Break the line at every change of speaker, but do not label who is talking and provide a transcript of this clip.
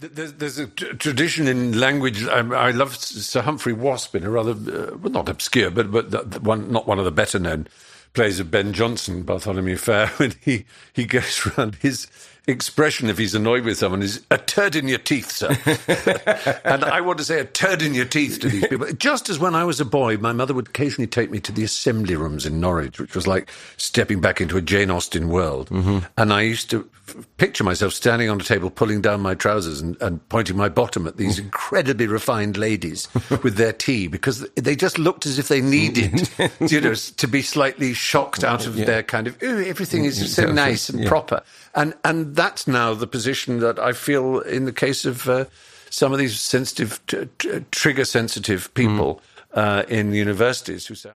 There's a tradition in language. I love Sir Humphrey Wasp in a rather, well, not obscure, but not one of the better known plays of Ben Jonson, Bartholomew Fair, when he goes around, his expression if he's annoyed with someone is "a turd in your teeth, sir." And I want to say "a turd in your teeth" to these people. Just as when I was a boy, my mother would occasionally take me to the assembly rooms in Norwich, which was like stepping back into a Jane Austen world. Mm-hmm. And I used to picture myself standing on a table, pulling down my trousers and pointing my bottom at these incredibly refined ladies with their tea, because they just looked as if they needed, to be slightly shocked out of their kind of, "Ooh, everything is so nice and proper." And that's now the position that I feel in the case of some of these sensitive, trigger-sensitive people in universities who say,